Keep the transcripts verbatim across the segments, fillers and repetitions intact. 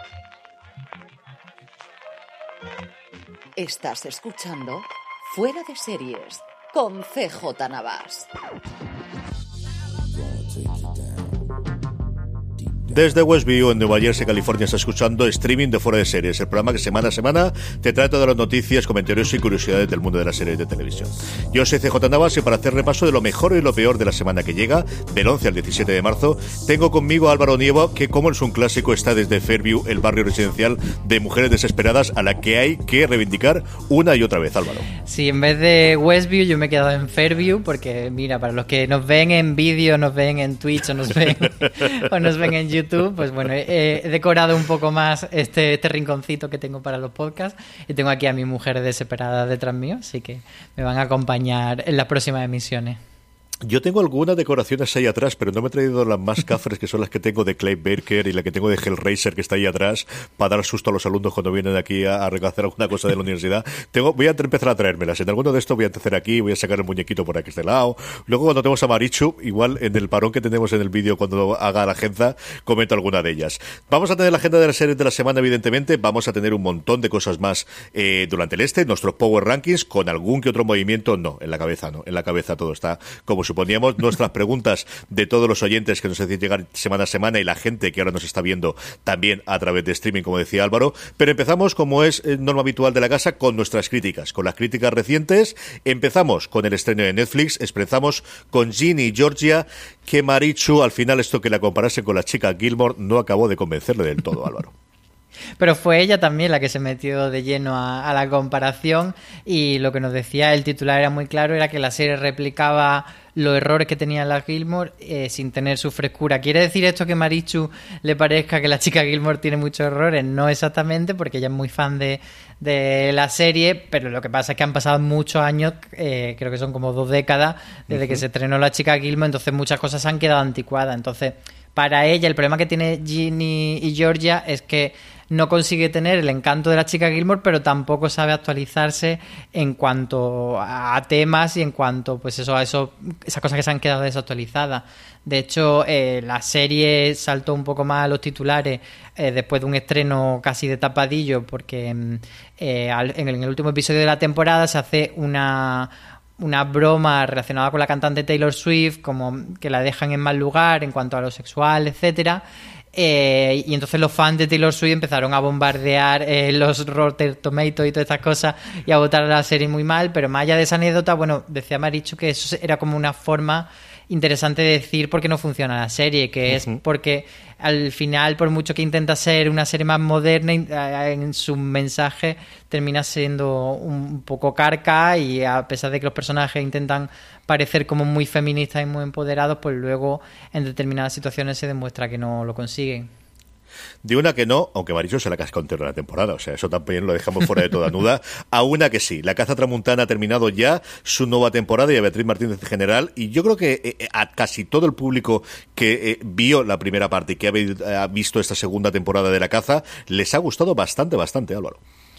Estás escuchando Fuera de Series con C J Navas. Desde Westview, en Nueva Jersey, California, está escuchando streaming de Fuera de Series, el programa que semana a semana te trae todas las noticias, comentarios y curiosidades del mundo de las series de televisión. Yo soy C J Navas y para hacer repaso de lo mejor y lo peor de la semana que llega, del once al diecisiete de marzo, tengo conmigo a Álvaro Nieva, que como es un clásico, está desde Fairview, el barrio residencial de mujeres desesperadas a la que hay que reivindicar una y otra vez, Álvaro. Sí, en vez de Westview yo me he quedado en Fairview porque, mira, para los que nos ven en vídeo, nos ven en Twitch o nos ven, o nos ven en YouTube, pues bueno, he, he decorado un poco más este, este rinconcito que tengo para los podcasts y tengo aquí a mi mujer desesperada detrás mío, así que me van a acompañar en las próximas emisiones. Yo tengo algunas decoraciones ahí atrás, pero no me he traído las más cafres, que son las que tengo de Clive Barker y la que tengo de Hellraiser, que está ahí atrás, para dar susto a los alumnos cuando vienen aquí a, a recoger alguna cosa de la universidad. Tengo, voy a empezar a traérmelas. En alguno de estos voy a empezar aquí, voy a sacar el muñequito por aquí de lado. Luego, cuando tenemos a Marichu, igual en el parón que tenemos en el vídeo cuando haga la agenda, comento alguna de ellas. Vamos a tener la agenda de las series de la semana, evidentemente. Vamos a tener un montón de cosas más eh, durante el este, nuestros Power Rankings, con algún que otro movimiento. No, en la cabeza no. En la cabeza todo está como suponíamos. Nuestras preguntas de todos los oyentes que nos hacen llegar semana a semana y la gente que ahora nos está viendo también a través de streaming, como decía Álvaro. Pero empezamos, como es norma habitual de la casa, con nuestras críticas, con las críticas recientes. Empezamos con el estreno de Netflix, empezamos con Ginny y Georgia, que Marichu, al final esto que la comparase con la chica Gilmore no acabó de convencerle del todo, Álvaro. Pero fue ella también la que se metió de lleno a, a la comparación, y lo que nos decía el titular era muy claro, era que la serie replicaba los errores que tenía la Gilmore eh, sin tener su frescura. ¿Quiere decir esto que Marichu le parezca que la chica Gilmore tiene muchos errores? No exactamente, porque ella es muy fan de, de la serie, pero lo que pasa es que han pasado muchos años, eh, creo que son como dos décadas, desde uh-huh. que se estrenó la chica Gilmore, entonces muchas cosas se han quedado anticuadas. Entonces, para ella, el problema que tiene Ginny y Georgia es que no consigue tener el encanto de la chica Gilmore, pero tampoco sabe actualizarse en cuanto a temas y en cuanto, pues eso, a eso, esas cosas que se han quedado desactualizadas. De hecho, eh, la serie saltó un poco más a los titulares eh, después de un estreno casi de tapadillo, porque eh, al, en, el, en el último episodio de la temporada se hace una... una broma relacionada con la cantante Taylor Swift, como que la dejan en mal lugar en cuanto a lo sexual, etcétera. Eh, y entonces los fans de Taylor Swift empezaron a bombardear eh, los Rotten Tomatoes y todas estas cosas y a votar a la serie muy mal, pero más allá de esa anécdota, bueno, decía Marichu que eso era como una forma interesante de decir por qué no funciona la serie, que uh-huh. es porque al final, por mucho que intenta ser una serie más moderna, en su mensaje termina siendo un poco carca, y a pesar de que los personajes intentan parecer como muy feministas y muy empoderados, pues luego en determinadas situaciones se demuestra que no lo consiguen. De una que no, aunque Marichu se la casca entera la temporada, o sea, eso también lo dejamos fuera de toda duda. A una que sí, La Caza Tramuntana ha terminado ya su nueva temporada y a Beatriz Martínez en general, y yo creo que eh, a casi todo el público que eh, vio la primera parte y que ha, ha visto esta segunda temporada de La Caza, les ha gustado bastante, bastante, Álvaro.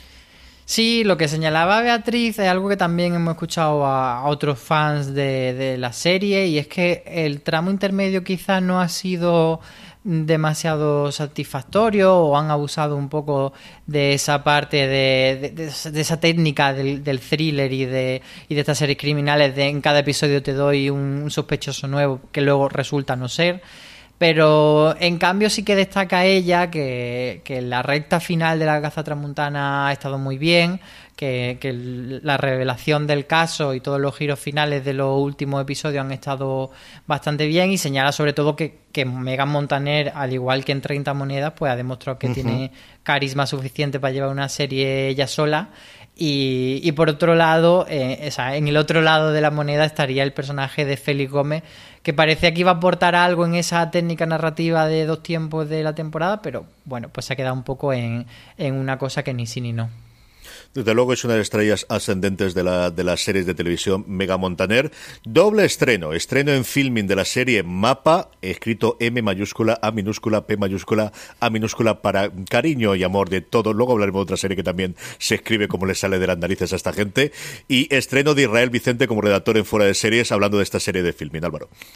Sí, lo que señalaba Beatriz es algo que también hemos escuchado a, a otros fans de, de la serie, y es que el tramo intermedio quizás no ha sido demasiado satisfactorio, o han abusado un poco de esa parte de, de, de, de esa técnica del, del thriller y de, y de estas series criminales de en cada episodio te doy un, un sospechoso nuevo que luego resulta no ser. Pero en cambio sí que destaca ella que, que la recta final de La Caza Tramuntana ha estado muy bien, que, que la revelación del caso y todos los giros finales de los últimos episodios han estado bastante bien, y señala sobre todo que, que Megan Montaner, al igual que en treinta monedas, pues ha demostrado que uh-huh. tiene carisma suficiente para llevar una serie ella sola. Y, y por otro lado, eh, o sea, en el otro lado de la moneda estaría el personaje de Félix Gómez, que parecía que iba a aportar algo en esa técnica narrativa de dos tiempos de la temporada, pero bueno, pues se ha quedado un poco en, en una cosa que ni sí ni no. Desde luego es una de las estrellas ascendentes de, la, de las series de televisión, Megan Montaner. Doble estreno, estreno en filming de la serie Mapa, escrito M mayúscula, A minúscula, P mayúscula, A minúscula, para cariño y amor de todos. Luego hablaremos de otra serie que también se escribe como le sale de las narices a esta gente. Y estreno de Israel Vicente como redactor en Fuera de Series, hablando de esta serie de filming, Álvaro.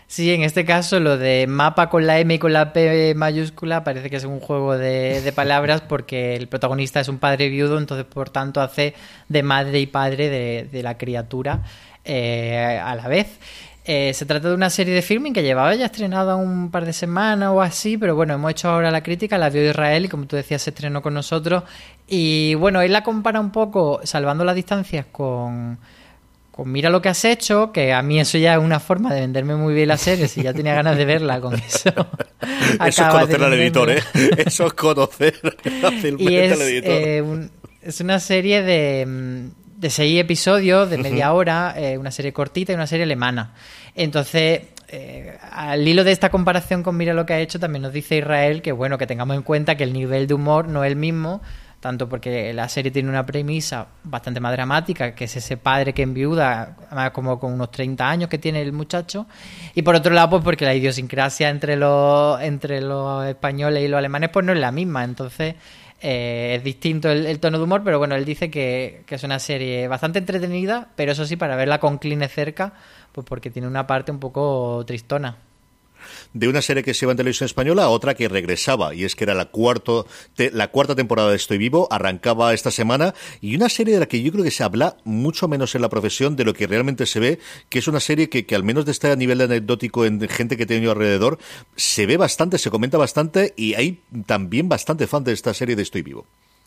Sí, en este caso lo de mapa con la M y con la P mayúscula parece que es un juego de, de palabras porque el protagonista es un padre viudo, entonces por tanto hace de madre y padre de, de la criatura eh, a la vez. Eh, se trata de una serie de filming que llevaba ya estrenada un par de semanas o así, pero bueno, hemos hecho ahora la crítica, la vio Israel y como tú decías se estrenó con nosotros y bueno, él la compara un poco, salvando las distancias con... Pues mira lo que has hecho, que a mí eso ya es una forma de venderme muy bien la serie, si ya tenía ganas de verla con eso. Eso es conocer al editor, ¿eh? Eso es conocer y es, al editor. Eh, un, es una serie de, de seis episodios, de media uh-huh. hora, eh, una serie cortita y una serie alemana. Entonces, eh, al hilo de esta comparación con mira lo que ha hecho, también nos dice Israel que, bueno, que tengamos en cuenta que el nivel de humor no es el mismo, tanto porque la serie tiene una premisa bastante más dramática, que es ese padre que enviuda, además como con unos treinta años que tiene el muchacho, y por otro lado, pues porque la idiosincrasia entre los, entre los españoles y los alemanes pues no es la misma, entonces eh, es distinto el, el tono de humor, pero bueno, él dice que, que es una serie bastante entretenida, pero eso sí, para verla con Kline cerca, pues porque tiene una parte un poco tristona. De una serie que se iba en televisión española a otra que regresaba, y es que era la, cuarto, te, la cuarta temporada de Estoy Vivo, arrancaba esta semana, y una serie de la que yo creo que se habla mucho menos en la profesión de lo que realmente se ve, que es una serie que, que al menos de este nivel anecdótico en gente que he tenido alrededor, se ve bastante, se comenta bastante, y hay también bastante fan de esta serie de Estoy Vivo.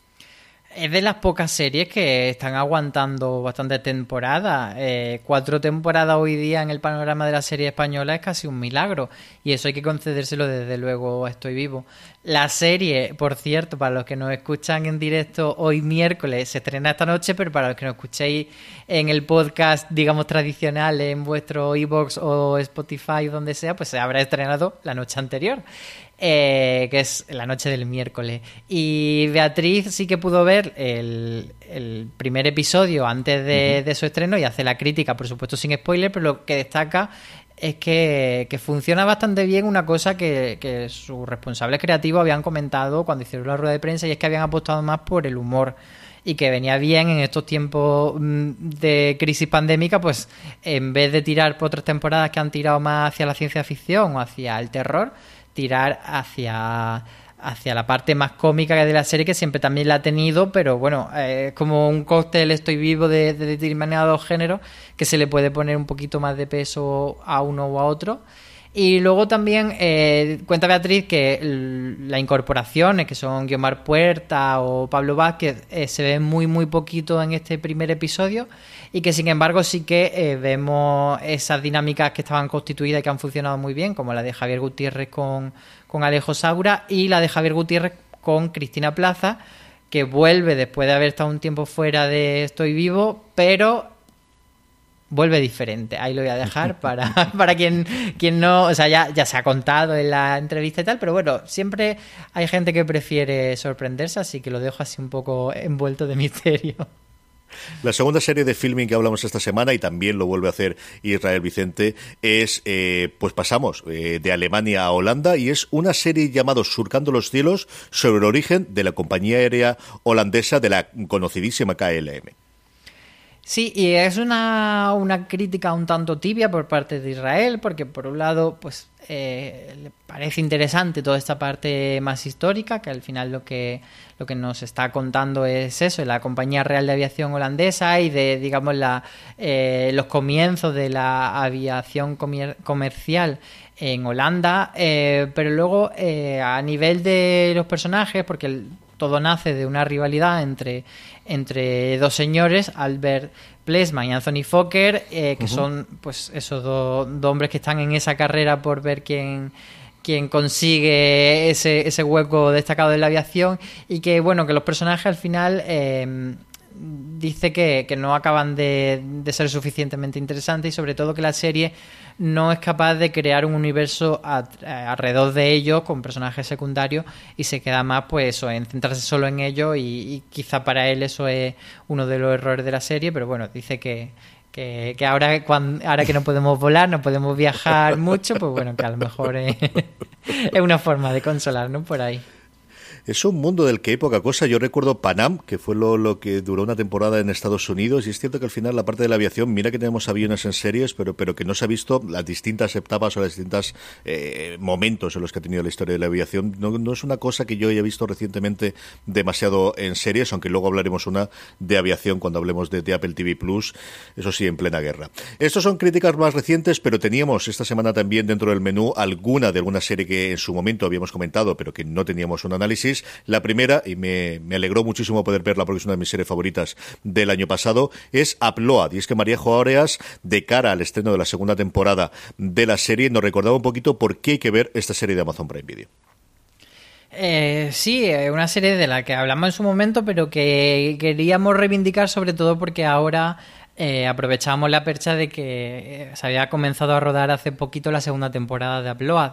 Es de las pocas series que están aguantando bastante temporada. Eh, cuatro temporadas hoy día en el panorama de la serie española es casi un milagro. Y eso hay que concedérselo desde luego a Estoy Vivo. La serie, por cierto, para los que nos escuchan en directo hoy miércoles, se estrena esta noche, pero para los que nos escuchéis en el podcast, digamos, tradicional, en vuestro iVoox o Spotify o donde sea, pues se habrá estrenado la noche anterior. Eh, que es la noche del miércoles. Y Beatriz sí que pudo ver el, el primer episodio antes de, de su estreno y hace la crítica, por supuesto sin spoiler, pero lo que destaca es que, que funciona bastante bien una cosa que, que sus responsables creativos habían comentado cuando hicieron la rueda de prensa, y es que habían apostado más por el humor y que venía bien en estos tiempos de crisis pandémica, pues en vez de tirar por otras temporadas que han tirado más hacia la ciencia ficción o hacia el terror, tirar hacia, hacia la parte más cómica de la serie, que siempre también la ha tenido, pero bueno, es eh, como un cóctel Estoy Vivo de, de determinados géneros que se le puede poner un poquito más de peso a uno o a otro. Y luego también eh, cuenta Beatriz que la incorporaciones, que son Guiomar Puerta o Pablo Vázquez, eh, se ven muy muy poquito en este primer episodio, y que sin embargo sí que eh, vemos esas dinámicas que estaban constituidas y que han funcionado muy bien, como la de Javier Gutiérrez con, con Alejo Saura, y la de Javier Gutiérrez con Cristina Plaza, que vuelve después de haber estado un tiempo fuera de Estoy Vivo, pero vuelve diferente. Ahí lo voy a dejar para, para quien, quien no... O sea, ya, ya se ha contado en la entrevista y tal, pero bueno, siempre hay gente que prefiere sorprenderse, así que lo dejo así un poco envuelto de misterio. La segunda serie de filming que hablamos esta semana, y también lo vuelve a hacer Israel Vicente, es, eh, pues pasamos eh, de Alemania a Holanda, y es una serie llamada Surcando los cielos, sobre el origen de la compañía aérea holandesa de la conocidísima K L M. Sí, y es una, una crítica un tanto tibia por parte de Israel, porque por un lado, pues eh, le parece interesante toda esta parte más histórica, que al final lo que lo que nos está contando es eso, la Compañía Real de Aviación Holandesa y de, digamos, la eh, los comienzos de la aviación comer- comercial en Holanda, eh, pero luego eh, a nivel de los personajes, porque el, todo nace de una rivalidad entre entre dos señores, Albert Plesman y Anthony Fokker, eh, que uh-huh. son pues esos dos, dos hombres que están en esa carrera por ver quién quién consigue ese, ese hueco destacado de la aviación, y que bueno, que los personajes al final eh, dice que, que no acaban de, de ser suficientemente interesantes, y sobre todo que la serie no es capaz de crear un universo a, a, alrededor de ellos con personajes secundarios, y se queda más pues eso, en centrarse solo en ellos, y, y quizá para él eso es uno de los errores de la serie, pero bueno, dice que que, que ahora cuando, ahora que no podemos volar, no podemos viajar mucho, pues bueno, que a lo mejor es, es una forma de consolarnos por ahí. Es un mundo del que hay poca cosa. Yo recuerdo Panam, que fue lo, lo que duró una temporada en Estados Unidos, y es cierto que al final la parte de la aviación, mira que tenemos aviones en series, pero, pero que no se ha visto las distintas etapas o los distintos eh, momentos en los que ha tenido la historia de la aviación. No, no es una cosa que yo haya visto recientemente demasiado en series, aunque luego hablaremos una de aviación cuando hablemos de, de Apple T V Plus, eso sí, en plena guerra. Estos son críticas más recientes, pero teníamos esta semana también dentro del menú alguna de alguna serie que en su momento habíamos comentado, pero que no teníamos un análisis. La primera, y me, me alegró muchísimo poder verla porque es una de mis series favoritas del año pasado, es Upload. Y es que María Joareas, de cara al estreno de la segunda temporada de la serie, nos recordaba un poquito por qué hay que ver esta serie de Amazon Prime Video. Eh, sí, una serie de la que hablamos en su momento, pero que queríamos reivindicar sobre todo porque ahora eh, aprovechábamos la percha de que se había comenzado a rodar hace poquito la segunda temporada de Upload.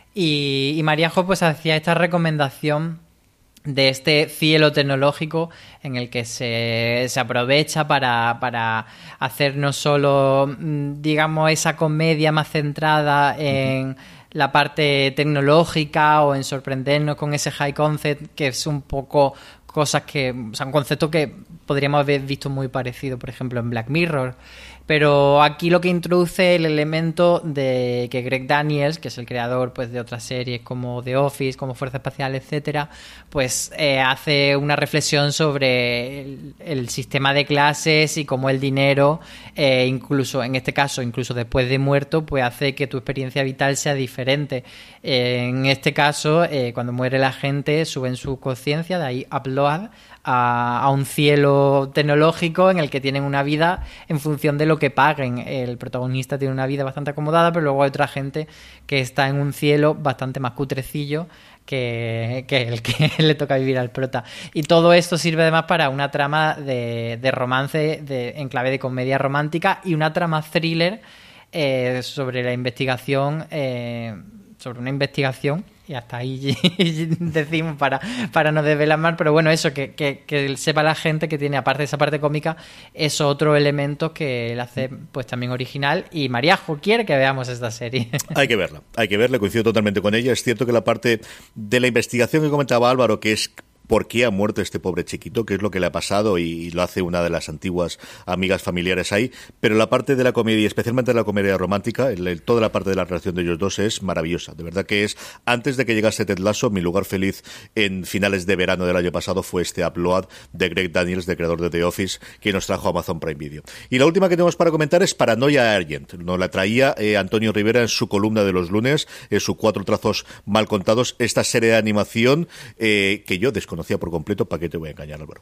Y, y María Jo pues hacía esta recomendación de este cielo tecnológico en el que se, se aprovecha para, para hacer no solo, digamos, esa comedia más centrada en... Uh-huh. la parte tecnológica o en sorprendernos con ese high concept, que es un poco cosas que, o sea, un concepto que podríamos haber visto muy parecido, por ejemplo, en Black Mirror. Pero aquí lo que introduce el elemento de que Greg Daniels, que es el creador pues de otras series como The Office, como Fuerza Espacial, etcétera, pues eh, hace una reflexión sobre el, el sistema de clases y cómo el dinero, eh, incluso en este caso, incluso después de muerto, pues hace que tu experiencia vital sea diferente. Eh, en este caso, eh, cuando muere la gente, suben su conciencia, de ahí Upload, a, a un cielo tecnológico en el que tienen una vida en función de lo que paguen. El protagonista tiene una vida bastante acomodada, pero luego hay otra gente que está en un cielo bastante más cutrecillo que, que el que le toca vivir al prota. Y todo esto sirve además para una trama de, de romance de, en clave de comedia romántica y una trama thriller eh, sobre la investigación, eh, sobre una investigación. Y hasta ahí decimos para, para no desvelar más, pero bueno, eso, que, que, que sepa la gente que tiene, aparte de esa parte cómica, esos otros elementos que le hace pues también original. Y Mariajo quiere que veamos esta serie. Hay que verla, hay que verla, coincido totalmente con ella. Es cierto que la parte de la investigación que comentaba Álvaro, que es por qué ha muerto este pobre chiquito, qué es lo que le ha pasado, y, y lo hace una de las antiguas amigas familiares ahí, pero la parte de la comedia, especialmente la comedia romántica, el, el, toda la parte de la relación de ellos dos es maravillosa, de verdad que es, antes de que llegase Ted Lasso, mi lugar feliz en finales de verano del año pasado fue este Upload de Greg Daniels, de creador de The Office, que nos trajo a Amazon Prime Video. Y la última que tenemos para comentar es Paranoia Agent, nos la traía eh, Antonio Rivera en su columna de los lunes, en sus cuatro trazos mal contados, esta serie de animación eh, que yo desconocía conocía por completo. ¿Para qué te voy a engañar, Álvaro?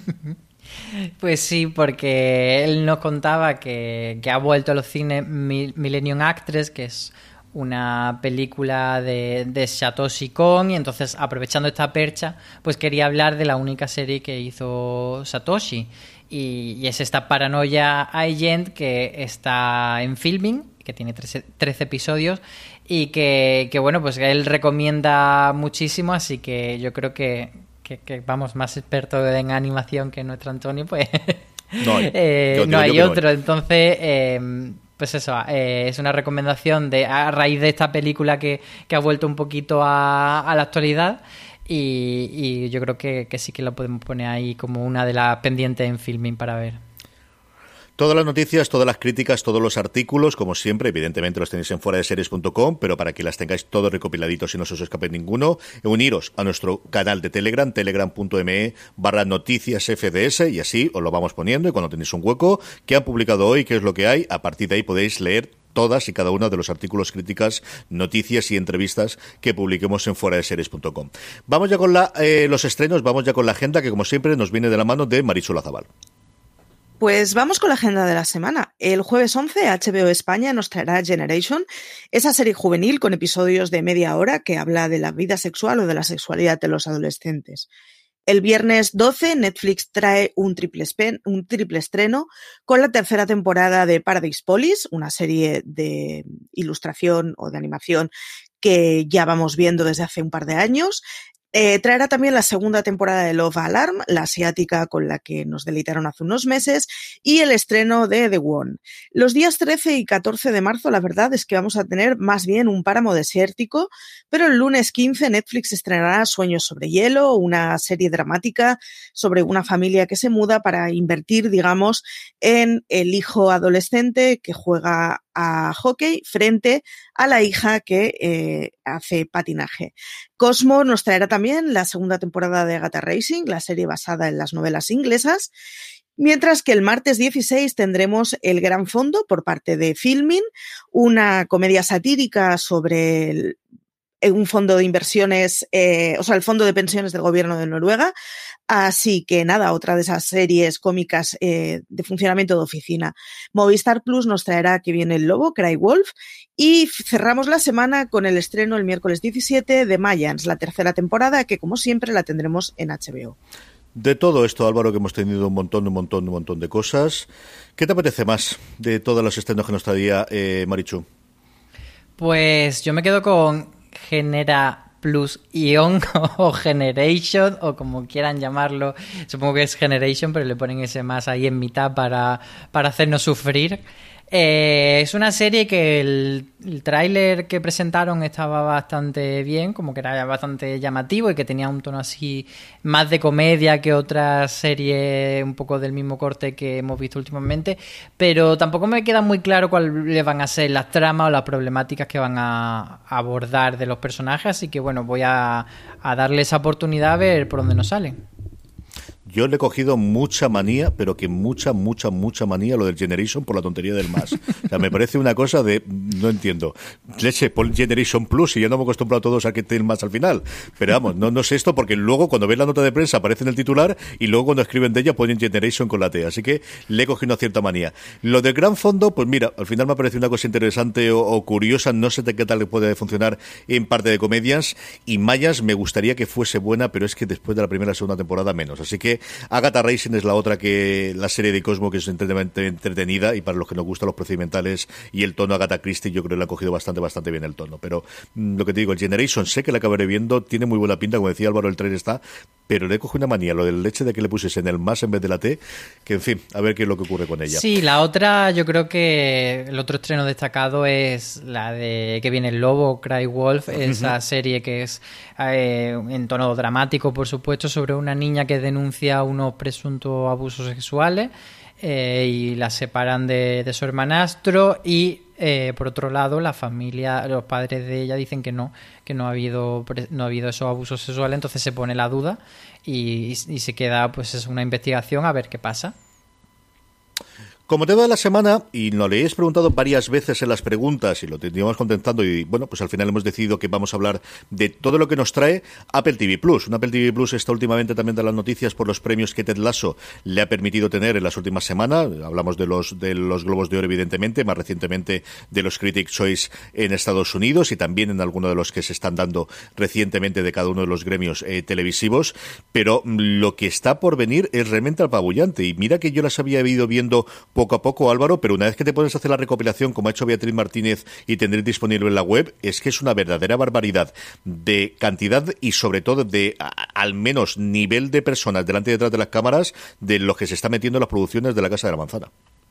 Pues sí, porque él nos contaba que, que ha vuelto a los cines Millennium Actress, que es una película de, de Satoshi Kon, y entonces, aprovechando esta percha, pues quería hablar de la única serie que hizo Satoshi, y, y es esta Paranoia Agent, que está en Filming, que tiene trece, trece episodios, y que, que bueno, pues él recomienda muchísimo, así que yo creo que, que, que vamos, más experto en animación que nuestro Antonio, pues no hay, eh, no hay otro. No hay. Entonces, eh, pues eso, eh, es una recomendación de a raíz de esta película que, que ha vuelto un poquito a, a la actualidad, y, y yo creo que, que sí que lo podemos poner ahí como una de las pendientes en Filming para ver. Todas las noticias, todas las críticas, todos los artículos, como siempre, evidentemente los tenéis en fuera de series punto com, pero para que las tengáis todos recopiladitos y no se os escape ninguno, uniros a nuestro canal de Telegram, telegram.me barra noticias F D S, y así os lo vamos poniendo, y cuando tenéis un hueco, ¿qué han publicado hoy? ¿Qué es lo que hay? A partir de ahí podéis leer todas y cada uno de los artículos, críticas, noticias y entrevistas que publiquemos en fuera de series punto com. Vamos ya con la, eh, los estrenos, vamos ya con la agenda, que como siempre nos viene de la mano de Marisol Azabal. Pues vamos con la agenda de la semana. El jueves once, H B O España nos traerá Generation, esa serie juvenil con episodios de media hora que habla de la vida sexual o de la sexualidad de los adolescentes. El viernes doce, Netflix trae un triple, spen, un triple estreno con la tercera temporada de Paradise Police, una serie de ilustración o de animación que ya vamos viendo desde hace un par de años. Eh, traerá también la segunda temporada de Love Alarm, la asiática con la que nos deleitaron hace unos meses, y el estreno de The One. Los días trece y catorce de marzo, la verdad es que vamos a tener más bien un páramo desértico, pero el lunes quince Netflix estrenará Sueños sobre hielo, una serie dramática sobre una familia que se muda para invertir, digamos, en el hijo adolescente que juega a hockey frente a la hija que eh, hace patinaje. Cosmo nos traerá también la segunda temporada de Agatha Racing, la serie basada en las novelas inglesas, mientras que el martes dieciséis tendremos El Gran Fondo por parte de Filmin, una comedia satírica sobre el un fondo de inversiones, eh, o sea, el fondo de pensiones del gobierno de Noruega. Así que nada, otra de esas series cómicas eh, de funcionamiento de oficina. Movistar Plus nos traerá Que viene el lobo, Cry Wolf, y cerramos la semana con el estreno el miércoles diecisiete de Mayans, la tercera temporada, que como siempre la tendremos en H B O. De todo esto, Álvaro, que hemos tenido un montón, un montón, un montón de cosas, ¿qué te apetece más de todos los estrenos que nos traía eh, Marichu? Pues yo me quedo con Genera Plus Ion o Generation o como quieran llamarlo, supongo que es Generation, pero le ponen ese más ahí en mitad para, para hacernos sufrir. Eh, es una serie que el, el tráiler que presentaron estaba bastante bien, como que era bastante llamativo y que tenía un tono así más de comedia que otras series un poco del mismo corte que hemos visto últimamente, pero tampoco me queda muy claro cuáles van a ser las tramas o las problemáticas que van a abordar de los personajes, así que bueno, voy a, a darle esa oportunidad a ver por dónde nos salen. Yo le he cogido mucha manía, pero que mucha, mucha, mucha manía lo del Generation por la tontería del más. O sea, me parece una cosa de... No entiendo. Leche, pon Generation Plus y ya no me he acostumbrado a todos a que tengan más al final. Pero vamos, no, no sé esto porque luego cuando ves la nota de prensa aparece en el titular y luego cuando escriben de ella ponen Generation con la T. Así que le he cogido una cierta manía. Lo del Gran Fondo, pues mira, al final me ha parecido una cosa interesante o, o curiosa. No sé de qué tal le puede funcionar en parte de comedias. Y Mayas me gustaría que fuese buena, pero es que después de la primera o segunda temporada menos. Así que Agatha Racing es la otra, que la serie de Cosmo, que es entretenida, y para los que nos gustan los procedimentales y el tono Agatha Christie, yo creo que le ha cogido bastante, bastante bien el tono. Pero mmm, lo que te digo, el Generation sé que la acabaré viendo, tiene muy buena pinta, como decía Álvaro, el trailer está, pero le he cogido una manía, lo del leche de que le pusiese en el más en vez de la T, que en fin, a ver qué es lo que ocurre con ella. Sí, la otra, yo creo que el otro estreno destacado es la de Que viene el lobo, Cry Wolf, esa uh-huh. serie que es eh, en tono dramático, por supuesto, sobre una niña que denuncia unos presuntos abusos sexuales eh, y la separan de, de su hermanastro y eh, por otro lado la familia, los padres de ella dicen que no, que no ha habido no ha habido esos abusos sexuales, entonces se pone la duda y, y se queda pues es una investigación a ver qué pasa. Como tema de la semana, y nos lo habéis preguntado varias veces en las preguntas y lo teníamos contestando, y bueno, pues al final hemos decidido que vamos a hablar de todo lo que nos trae Apple T V Plus. Un Apple T V Plus está últimamente también de las noticias por los premios que Ted Lasso le ha permitido tener en las últimas semanas. Hablamos de los de los Globos de Oro, evidentemente, más recientemente de los Critics' Choice en Estados Unidos y también en algunos de los que se están dando recientemente de cada uno de los gremios eh, televisivos. Pero lo que está por venir es realmente apabullante. Y mira que yo las había ido viendo poco a poco, Álvaro, pero una vez que te pones a hacer la recopilación, como ha hecho Beatriz Martínez y tendréis disponible en la web, es que es una verdadera barbaridad de cantidad y sobre todo de a, al menos nivel de personas delante y detrás de las cámaras de los que se está metiendo en las producciones de La Casa de la Manzana.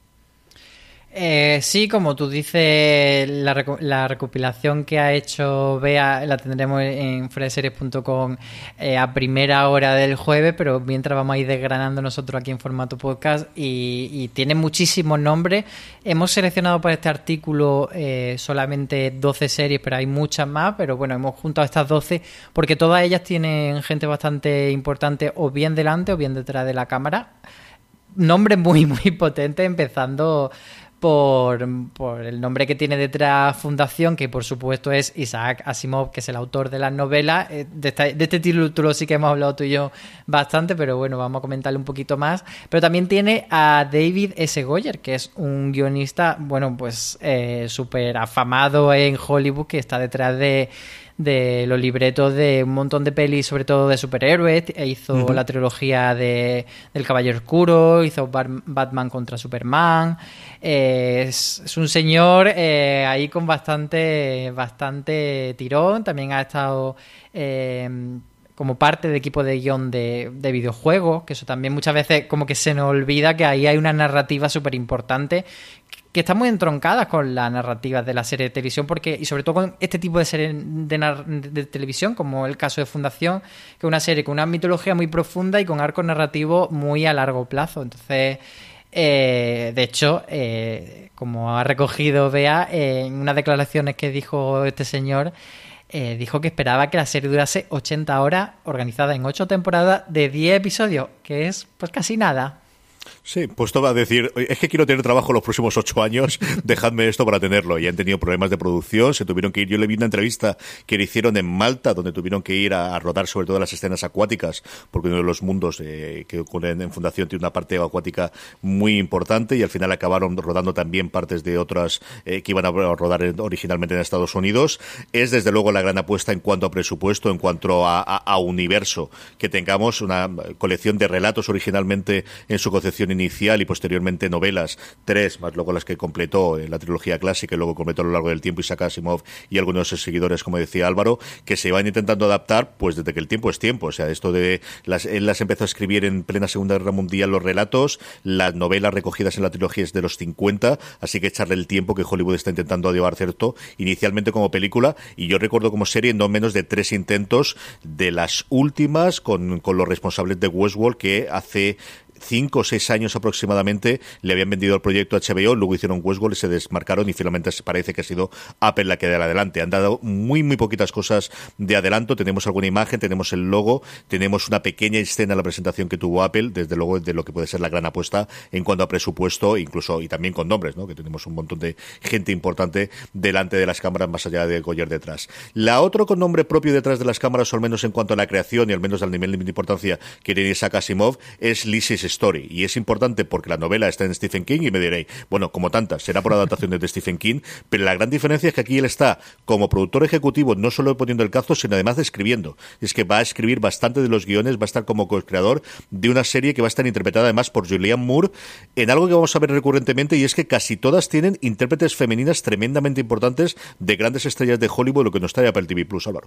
Eh, sí, como tú dices, la, reco- la recopilación que ha hecho Bea la tendremos en fuera de series punto com eh, a primera hora del jueves, pero mientras vamos a ir desgranando nosotros aquí en formato podcast y, y tiene muchísimos nombres. Hemos seleccionado para este artículo eh, solamente doce series, pero hay muchas más, pero bueno, hemos juntado estas doce porque todas ellas tienen gente bastante importante o bien delante o bien detrás de la cámara. Nombres muy, muy potentes, empezando Por, por el nombre que tiene detrás Fundación, que por supuesto es Isaac Asimov, que es el autor de las novelas. De, esta, de este título sí que hemos hablado tú y yo bastante, pero bueno, vamos a comentarle un poquito más. Pero también tiene a David S. Goyer, que es un guionista, bueno, pues eh, súper afamado en Hollywood, que está detrás de de los libretos de un montón de pelis, sobre todo de superhéroes. E hizo uh-huh. la trilogía de del Caballero Oscuro, hizo Bar- Batman contra Superman. Eh, es, es un señor eh, ahí con bastante bastante tirón. También ha estado eh, como parte del equipo de guión de, de videojuegos, que eso también muchas veces como que se nos olvida que ahí hay una narrativa súper importante que está muy entroncada con la narrativa de la serie de televisión, porque y sobre todo con este tipo de series de, nar- de televisión, como el caso de Fundación, que es una serie con una mitología muy profunda y con arcos narrativos muy a largo plazo. Entonces, eh, de hecho, eh, como ha recogido Bea, eh, en unas declaraciones que dijo este señor, eh, dijo que esperaba que la serie durase ochenta horas, organizada en ocho temporadas de diez episodios, que es pues casi nada. Sí, pues todo va a decir, es que quiero tener trabajo los próximos ocho años, dejadme esto para tenerlo. Y han tenido problemas de producción, se tuvieron que ir. Yo le vi una entrevista que le hicieron en Malta, donde tuvieron que ir a, a rodar sobre todo las escenas acuáticas, porque uno de los mundos eh, que ocurren en Fundación tiene una parte acuática muy importante, y al final acabaron rodando también partes de otras eh, que iban a rodar en, originalmente en Estados Unidos. Es desde luego la gran apuesta en cuanto a presupuesto, en cuanto a, a, a universo, que tengamos una colección de relatos originalmente en su concepción inicial y posteriormente novelas, tres, más luego las que completó en la trilogía clásica y luego completó a lo largo del tiempo Isaac Asimov y algunos de sus seguidores, como decía Álvaro, que se van intentando adaptar pues desde que el tiempo es tiempo. O sea, esto de las, él las empezó a escribir en plena Segunda Guerra Mundial, los relatos, las novelas recogidas en la trilogía es de los cincuenta, así que echarle el tiempo que Hollywood está intentando llevar cierto, inicialmente como película, y yo recuerdo como serie no menos de tres intentos de las últimas con, con los responsables de Westworld, que hace cinco o seis años aproximadamente le habían vendido el proyecto a H B O, luego hicieron Westworld y se desmarcaron, y finalmente parece que ha sido Apple la que da el adelante. Han dado muy muy poquitas cosas de adelanto, tenemos alguna imagen, tenemos el logo, tenemos una pequeña escena en la presentación que tuvo Apple, desde luego de lo que puede ser la gran apuesta en cuanto a presupuesto, incluso y también con nombres, ¿no? Que tenemos un montón de gente importante delante de las cámaras, más allá de Goyer detrás. La otra con nombre propio detrás de las cámaras, o al menos en cuanto a la creación y al menos al nivel de importancia que tiene Isaac Asimov, es Lizzie's Story, y es importante porque la novela está en Stephen King, y me diréis, bueno, como tantas, será por adaptaciones de Stephen King, pero la gran diferencia es que aquí él está como productor ejecutivo, no solo poniendo el cazo, sino además de escribiendo. Es que va a escribir bastante de los guiones, va a estar como co-creador de una serie que va a estar interpretada además por Julianne Moore, en algo que vamos a ver recurrentemente, y es que casi todas tienen intérpretes femeninas tremendamente importantes de grandes estrellas de Hollywood, lo que nos trae Apple T V Plus, Álvaro.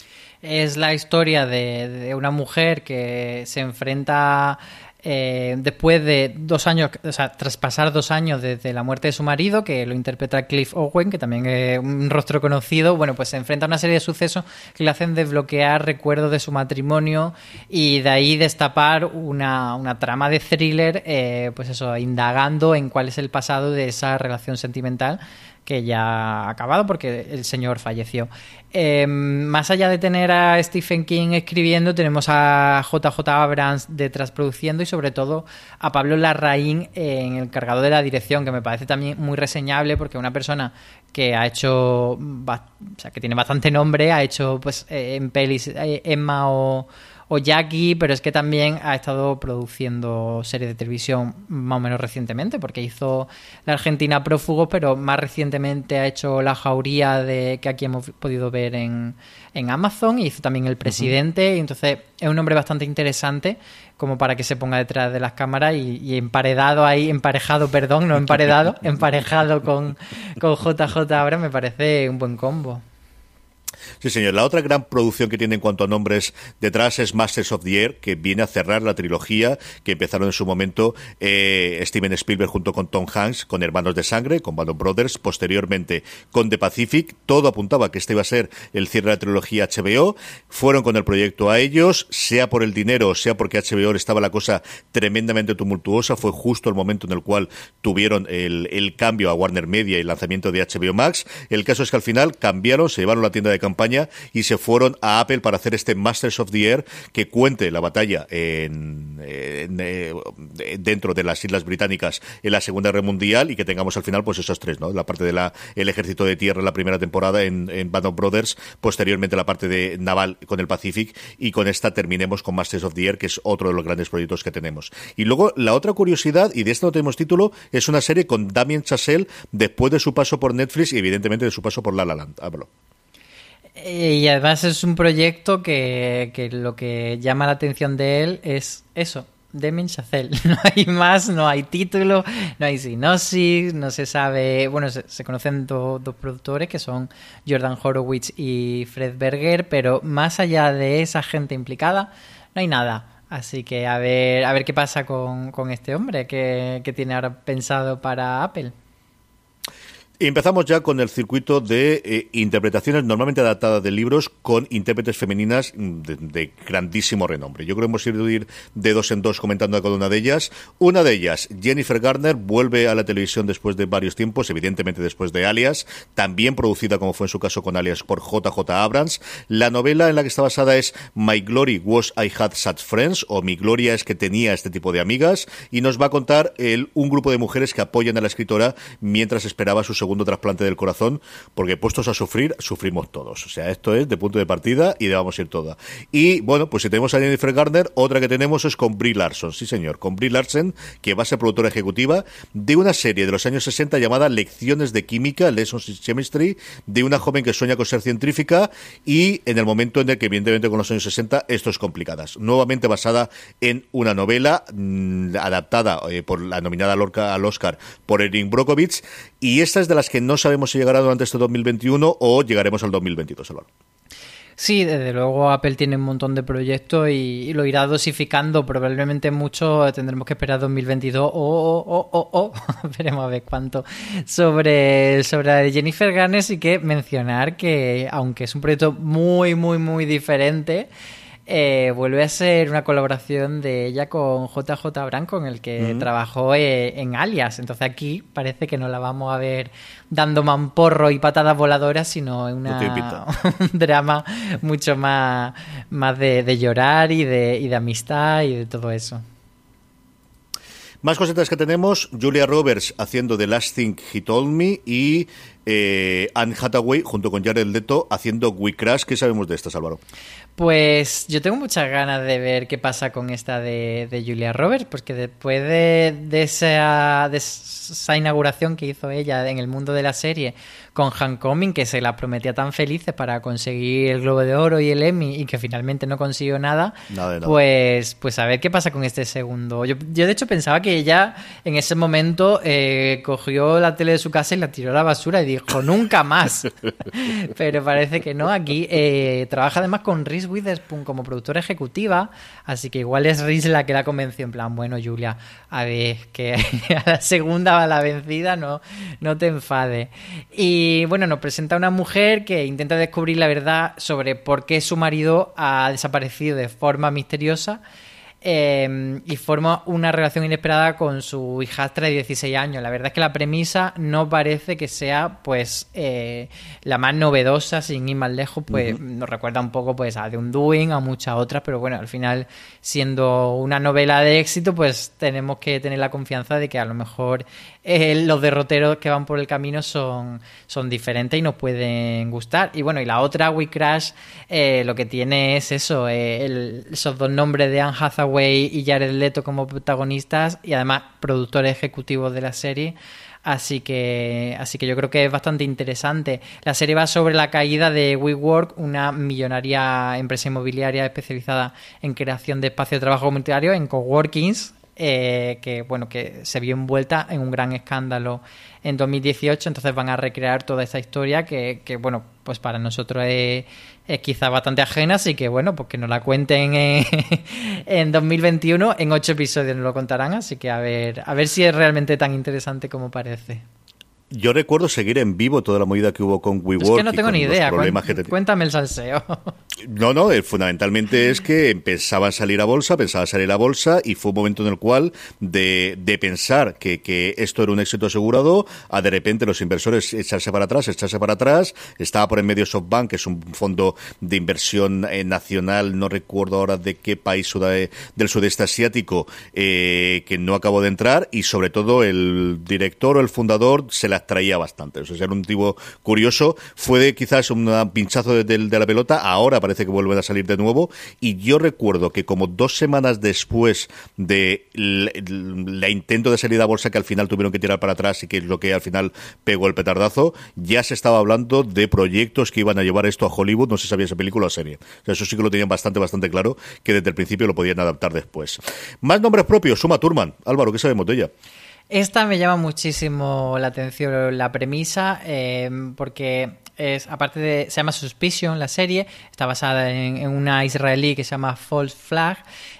Es la historia de, de una mujer que se enfrenta eh, después de dos años, o sea, tras pasar dos años desde la muerte de su marido, que lo interpreta Cliff Owen, que también es un rostro conocido. Bueno, pues se enfrenta a una serie de sucesos que le hacen desbloquear recuerdos de su matrimonio y de ahí destapar una, una trama de thriller, eh, pues eso, indagando en cuál es el pasado de esa relación sentimental que ya ha acabado porque el señor falleció. Eh, más allá de tener a Stephen King escribiendo, tenemos a J J Abrams detrás produciendo, y sobre todo a Pablo Larraín en el cargado de la dirección, que me parece también muy reseñable, porque una persona que ha hecho, o sea, que tiene bastante nombre, ha hecho pues eh, en pelis eh, Emma o o Jackie, pero es que también ha estado produciendo series de televisión más o menos recientemente, porque hizo La Argentina Prófugos, pero más recientemente ha hecho La Jauría, de que aquí hemos podido ver en, en Amazon, y hizo también El Presidente, uh-huh. Y entonces es un hombre bastante interesante como para que se ponga detrás de las cámaras y, y emparedado ahí, emparejado, perdón, no emparedado, emparejado con, con J J ahora, me parece un buen combo. Sí, señor. La otra gran producción que tiene en cuanto a nombres detrás es Masters of the Air, que viene a cerrar la trilogía que empezaron en su momento eh, Steven Spielberg junto con Tom Hanks, con Hermanos de Sangre, con Band of Brothers, posteriormente con The Pacific. Todo apuntaba que este iba a ser el cierre de la trilogía H B O. Fueron con el proyecto a ellos, sea por el dinero, sea porque H B O estaba la cosa tremendamente tumultuosa. Fue justo el momento en el cual tuvieron el, el cambio a Warner Media y el lanzamiento de H B O Max. El caso es que al final cambiaron, se llevaron la tienda de campaña y se fueron a Apple para hacer este Masters of the Air, que cuente la batalla en, en, en, dentro de las Islas Británicas en la Segunda Guerra Mundial, y que tengamos al final pues esos tres, ¿no? La parte de la el ejército de tierra en la primera temporada en, en Band of Brothers, posteriormente la parte de naval con el Pacific, y con esta terminemos con Masters of the Air, que es otro de los grandes proyectos que tenemos. Y luego la otra curiosidad, y de esta no tenemos título, es una serie con Damien Chazelle después de su paso por Netflix y evidentemente de su paso por La La Land. Hablo. Y además es un proyecto que, que lo que llama la atención de él es eso, Damien Chazelle. No hay más, no hay título, no hay sinopsis, no se sabe... Bueno, se, se conocen do, dos productores que son Jordan Horowitz y Fred Berger, pero más allá de esa gente implicada, no hay nada. Así que a ver, a ver qué pasa con, con este hombre que, que tiene ahora pensado para Apple. Y empezamos ya con el circuito de eh, interpretaciones normalmente adaptadas de libros con intérpretes femeninas de, de grandísimo renombre. Yo creo que hemos ido ir de dos en dos comentando a cada una de ellas. Una de ellas, Jennifer Garner, vuelve a la televisión después de varios tiempos, evidentemente después de Alias, también producida, como fue en su caso con Alias, por J J Abrams. La novela en la que está basada es My Glory Was I Had Such Friends, o Mi Gloria es que tenía este tipo de amigas, y nos va a contar el, un grupo de mujeres que apoyan a la escritora mientras esperaba su segundo trasplante del corazón, porque puestos a sufrir, sufrimos todos. O sea, esto es de punto de partida y de vamos a ir toda. Y bueno, pues si tenemos a Jennifer Garner, otra que tenemos es con Brie Larson, sí señor, con Brie Larson, que va a ser productora ejecutiva de una serie de los años sesenta llamada Lecciones de Química, Lessons in Chemistry, de una joven que sueña con ser científica y en el momento en el que evidentemente con los años sesenta esto es complicadas. Nuevamente basada en una novela mmm, adaptada eh, por la nominada al Oscar por Erin Brockovich, y esta es de las que no sabemos si llegará durante este dos mil veintiuno o llegaremos al dos mil veintidós, Álvaro. Sí, desde luego Apple tiene un montón de proyectos y, y lo irá dosificando. Probablemente mucho tendremos que esperar dos mil veintidós o, o, o, o, o. Veremos a ver cuánto. Sobre, sobre Jennifer Garner sí que mencionar que, aunque es un proyecto muy, muy, muy diferente, Eh, vuelve a ser una colaboración de ella con J J Abrams, con el que uh-huh. trabajó eh, en Alias. Entonces aquí parece que no la vamos a ver dando mamporro y patadas voladoras, sino en una, un drama mucho más, más de, de llorar y de, y de amistad y de todo eso. Más cositas que tenemos, Julia Roberts haciendo The Last Thing He Told Me y eh, Anne Hathaway junto con Jared Leto haciendo We Crash. ¿Qué sabemos de estas, Álvaro? Pues yo tengo muchas ganas de ver qué pasa con esta de, de Julia Roberts, porque después de, de, esa, de esa inauguración que hizo ella en el mundo de la serie con Homecoming, que se la prometía tan felices para conseguir el Globo de Oro y el Emmy y que finalmente no consiguió nada, nada, de nada. Pues, pues a ver qué pasa con este segundo. Yo, yo de hecho pensaba que ella en ese momento eh, cogió la tele de su casa y la tiró a la basura y dijo nunca más. Pero parece que no. Aquí eh, trabaja además con Reese Witherspoon como productora ejecutiva, así que igual es Reese la que la convenció en plan, bueno Julia, a ver, que a la segunda va la vencida, no, no te enfades. Y bueno, nos presenta una mujer que intenta descubrir la verdad sobre por qué su marido ha desaparecido de forma misteriosa eh, y forma una relación inesperada con su hijastra de dieciséis años. La verdad es que la premisa no parece que sea pues eh, la más novedosa, sin ir más lejos, pues uh-huh. nos recuerda un poco pues a The Undoing, a muchas otras, pero bueno, al final siendo una novela de éxito, pues tenemos que tener la confianza de que a lo mejor eh, los derroteros que van por el camino son, son diferentes y nos pueden gustar. Y bueno, y la otra, We Crash, eh, lo que tiene es eso, eh, el, esos dos nombres de Anne Hathaway y Jared Leto como protagonistas y además productores ejecutivos de la serie, así que así que yo creo que es bastante interesante. La serie va sobre la caída de WeWork, una millonaria empresa inmobiliaria especializada en creación de espacios de trabajo comunitario en coworkings, eh, que bueno que se vio envuelta en un gran escándalo en dos mil dieciocho. Entonces van a recrear toda esa historia que, que bueno, pues para nosotros es, es quizá bastante ajena, así que bueno, pues que nos la cuenten en, en dos mil veintiuno, en ocho episodios nos lo contarán, así que a ver, a ver si es realmente tan interesante como parece. Yo recuerdo seguir en vivo toda la movida que hubo con WeWork. Es que no tengo ni idea. Que te... Cuéntame el salseo. No, no, fundamentalmente es que empezaba a salir a bolsa, pensaba a salir a bolsa y fue un momento en el cual de, de pensar que, que esto era un éxito asegurado a de repente los inversores echarse para atrás, echarse para atrás. Estaba por en medio SoftBank, que es un fondo de inversión eh, nacional, no recuerdo ahora de qué país sude, del sudeste asiático, eh, que no acabó de entrar, y sobre todo el director o el fundador se la traía bastante. O sea, era un tipo curioso. Fue de, quizás un pinchazo de, de, de la pelota. Ahora parece que vuelven a salir de nuevo, y yo recuerdo que como dos semanas después de la intento de salida a bolsa que al final tuvieron que tirar para atrás y que es lo que al final pegó el petardazo, ya se estaba hablando de proyectos que iban a llevar esto a Hollywood, no se sabía esa película o serie. O sea, eso sí que lo tenían bastante, bastante claro, que desde el principio lo podían adaptar después. Más nombres propios, Uma Thurman. Álvaro, ¿qué sabemos de ella? Esta me llama muchísimo la atención la premisa, eh, porque es, aparte de, se llama Suspicion, la serie, está basada en, en una israelí que se llama False Flag,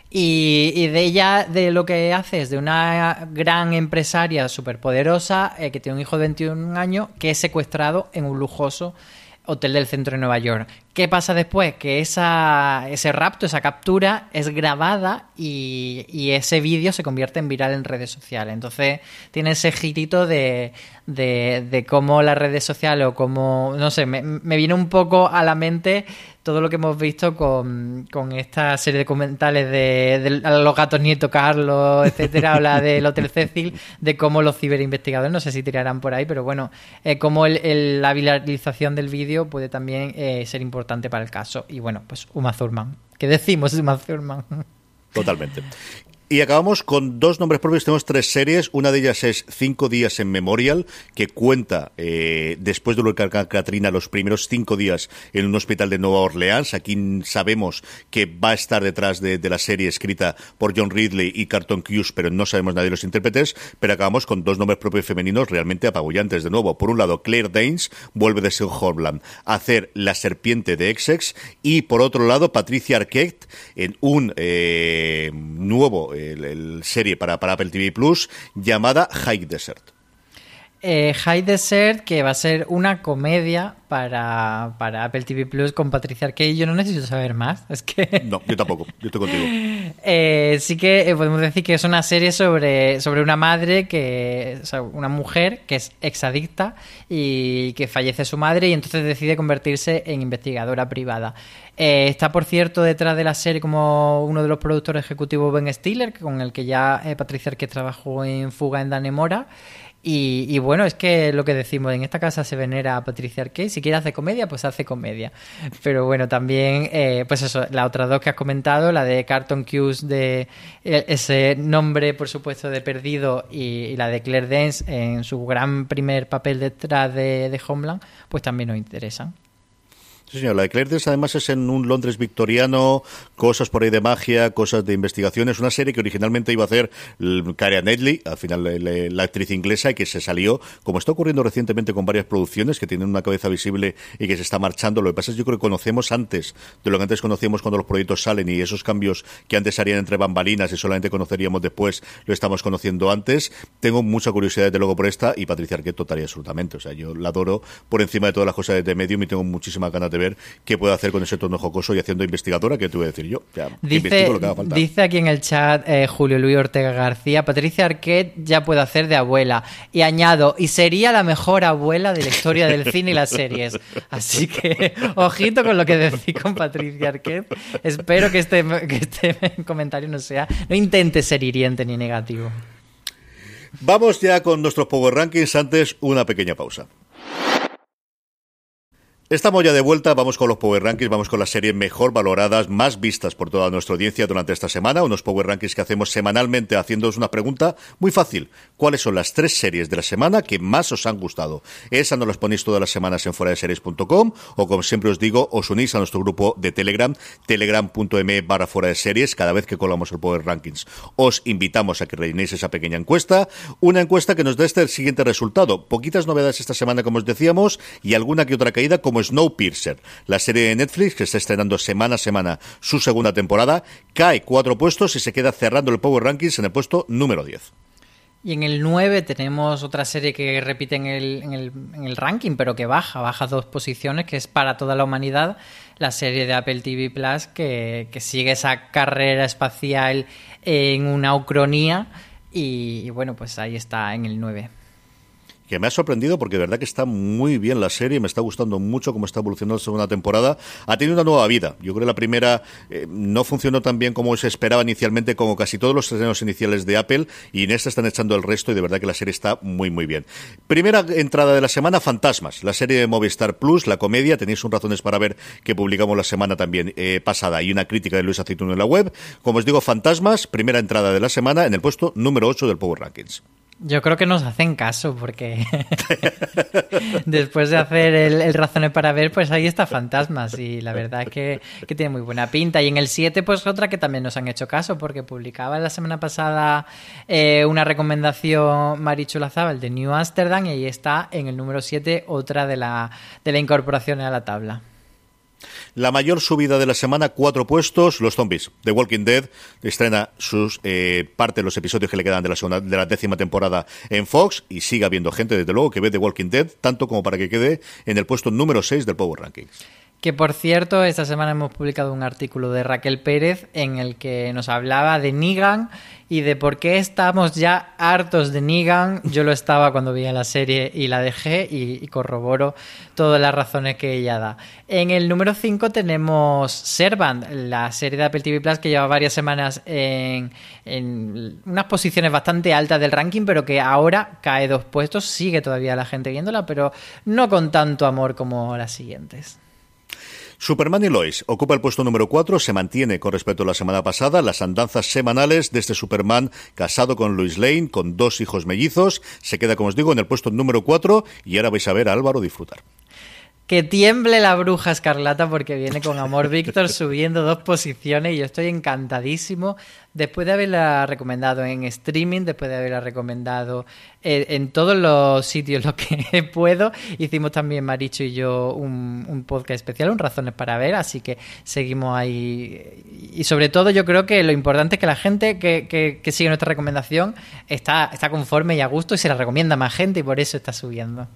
y, y de ella, de lo que hace es de una gran empresaria superpoderosa eh, que tiene un hijo de veintiún años que es secuestrado en un lujoso hotel del centro de Nueva York. ¿Qué pasa después? Que esa, ese rapto, esa captura es grabada y, y ese vídeo se convierte en viral en redes sociales. Entonces tiene ese girito de, de, de cómo las redes sociales o cómo, no sé, me, me viene un poco a la mente todo lo que hemos visto con, con esta serie de documentales de, de los gatos Nieto Carlos, etcétera, habla del Hotel Cecil, de cómo los ciberinvestigadores, no sé si tirarán por ahí, pero bueno, eh, cómo el, el, la viralización del vídeo puede también eh, ser importante para el caso. Y bueno, pues Uma Thurman. ¿Qué decimos de Uma Thurman? Totalmente. Y acabamos con dos nombres propios. Tenemos tres series. Una de ellas es Cinco días en Memorial, que cuenta eh, después de lo que Katrina los primeros cinco días en un hospital de Nueva Orleans. Aquí sabemos que va a estar detrás de, de la serie escrita por John Ridley y Carlton Cuse, pero no sabemos nadie de los intérpretes. Pero acabamos con dos nombres propios femeninos realmente apabullantes. De nuevo, por un lado, Claire Danes vuelve de Sue Homeland a hacer La serpiente de Essex, y por otro lado, Patricia Arquette en un eh, nuevo El, el serie para, para Apple T V Plus llamada High Desert. Eh, High Desert, que va a ser una comedia para, para Apple T V Plus con Patricia Arquette. Yo no necesito saber más. Es que no, yo tampoco. Yo estoy contigo. eh, sí que eh, podemos decir que es una serie sobre, sobre una madre que, o sea, una mujer que es exadicta y que fallece su madre y entonces decide convertirse en investigadora privada. Eh, está, por cierto, detrás de la serie como uno de los productores ejecutivos, Ben Stiller, con el que ya eh, Patricia Arquette trabajó en Fuga en Danemora. Y, y bueno, es que lo que decimos, en esta casa se venera a Patricia Arquette. Si quiere hacer comedia, pues hace comedia. Pero bueno, también, eh, pues eso, las otras dos que has comentado, la de Carlton Cuse, de ese nombre, por supuesto, de Perdido, y, y la de Claire Danes en su gran primer papel detrás de, de Homeland, pues también nos interesan. Sí, señor. La de Claire Danes además es en un Londres victoriano, cosas por ahí de magia, cosas de investigación. Es una serie que originalmente iba a hacer Keira Knightley, al final la, la actriz inglesa, y que se salió, como está ocurriendo recientemente con varias producciones que tienen una cabeza visible y que se está marchando. Lo que pasa es que yo creo que conocemos antes de lo que antes conocíamos cuando los proyectos salen, y esos cambios que antes harían entre bambalinas y solamente conoceríamos después, lo estamos conociendo antes. Tengo mucha curiosidad desde luego por esta, y Patricia Arquette total y absolutamente. O sea, yo la adoro por encima de todas las cosas de Medium y tengo muchísimas ganas de ver qué puede hacer con ese tono jocoso y haciendo investigadora, que te voy a decir yo. Ya, dice, lo que haga falta. Dice aquí en el chat eh, Julio Luis Ortega García, Patricia Arquette ya puede hacer de abuela. Y añado, y sería la mejor abuela de la historia del cine y las series. Así que, ojito con lo que decís con Patricia Arquette. Espero que este, que este comentario no sea, no intente ser hiriente ni negativo. Vamos ya con nuestros Power Rankings. Antes, una pequeña pausa. Estamos ya de vuelta, vamos con los Power Rankings, vamos con las series mejor valoradas, más vistas por toda nuestra audiencia durante esta semana, unos Power Rankings que hacemos semanalmente haciéndoos una pregunta muy fácil. ¿Cuáles son las tres series de la semana que más os han gustado? Esa nos las ponéis todas las semanas en fuera de series punto com, o como siempre os digo, os unís a nuestro grupo de Telegram, telegram punto me barra fuera de series, cada vez que colamos el Power Rankings. Os invitamos a que rellenéis esa pequeña encuesta, una encuesta que nos da este siguiente resultado. Poquitas novedades esta semana, como os decíamos, y alguna que otra caída, como Snowpiercer, la serie de Netflix que está estrenando semana a semana su segunda temporada, cae cuatro puestos y se queda cerrando el Power Rankings en el puesto número diez. Y en el nueve tenemos otra serie que repite en el, en el, en el ranking, pero que baja, baja dos posiciones, que es Para toda la humanidad, la serie de Apple T V Plus, que, que sigue esa carrera espacial en una ucronía, y, y bueno, pues ahí está en el nueve. que me ha sorprendido porque de verdad que está muy bien la serie, me está gustando mucho cómo está evolucionando la segunda temporada. Ha tenido una nueva vida. Yo creo que la primera eh, no funcionó tan bien como se esperaba inicialmente, como casi todos los estrenos iniciales de Apple, y en esta están echando el resto y de verdad que la serie está muy muy bien. Primera entrada de la semana, Fantasmas, la serie de Movistar Plus, la comedia. Tenéis un razones para ver que publicamos la semana también eh, pasada y una crítica de Luis Aceituno en la web. Como os digo, Fantasmas, primera entrada de la semana en el puesto número ocho del Power Rankings. Yo creo que nos hacen caso porque después de hacer el, el Razones para ver, pues ahí está Fantasmas y la verdad es que, que tiene muy buena pinta. Y en el siete, pues otra que también nos han hecho caso porque publicaba la semana pasada eh, una recomendación Marichu Lazábal de New Amsterdam y ahí está en el número siete otra de la, de la incorporación a la tabla. La mayor subida de la semana, cuatro puestos, Los Zombies. The Walking Dead estrena sus eh, parte de los episodios que le quedan de la segunda, de la décima temporada en Fox y sigue habiendo gente, desde luego, que ve The Walking Dead, tanto como para que quede en el puesto número seis del Power Rankings. Que, por cierto, esta semana hemos publicado un artículo de Raquel Pérez en el que nos hablaba de Negan y de por qué estamos ya hartos de Negan. Yo lo estaba cuando veía la serie y la dejé y, y corroboro todas las razones que ella da. En el número cinco tenemos Servant, la serie de Apple T V Plus que lleva varias semanas en, en unas posiciones bastante altas del ranking, pero que ahora cae dos puestos. Sigue todavía la gente viéndola, pero no con tanto amor como las siguientes. Superman y Lois ocupa el puesto número cuatro, se mantiene con respecto a la semana pasada las andanzas semanales de este Superman casado con Lois Lane, con dos hijos mellizos, se queda, como os digo, en el puesto número cuatro y ahora vais a ver a Álvaro disfrutar. Que tiemble la bruja escarlata porque viene con Amor Víctor subiendo dos posiciones y yo estoy encantadísimo después de haberla recomendado en streaming, después de haberla recomendado en, en todos los sitios los que puedo. Hicimos también Marichu y yo un, un podcast especial, un Razones para ver, así que seguimos ahí. Y sobre todo yo creo que lo importante es que la gente que, que, que sigue nuestra recomendación está, está conforme y a gusto y se la recomienda a más gente y por eso está subiendo.